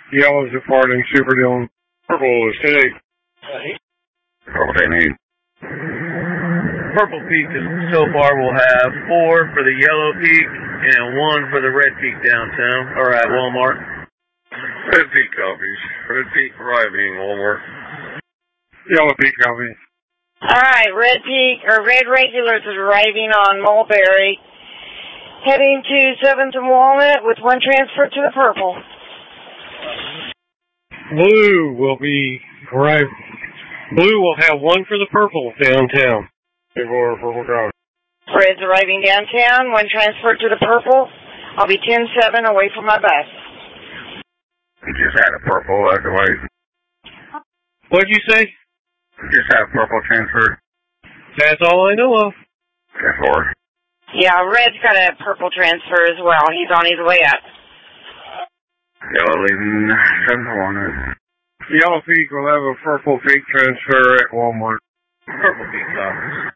Yellow's departing, Super Dylan. Purple is 10-8. Purple 10-8. Purple Peak so far will have 4 for the Yellow Peak and 1 for the Red Peak downtown, or at Walmart. Red Peak copies. Red Peak arriving, Walmart. Yellow Peak copies. Alright, Red Peak, or Red Regulars is arriving on Mulberry. Heading to 7th and Walnut with 1 transfer to the Purple. Blue will be arriving. Blue will have 1 for the Purple downtown. Before Purple goes. Red's arriving downtown, 1 transfer to the Purple. I'll be 10-7 away from my bus. You just had a purple, that's the way. What'd you say? You just had a purple transfer. That's all I know of. That's hard. Yeah, Red's got a Purple transfer as well. He's on his way up. Yellow leaving 7th and Walnut. Yellow Peak will have a Purple Peak transfer at Walmart. Purple Peak copies.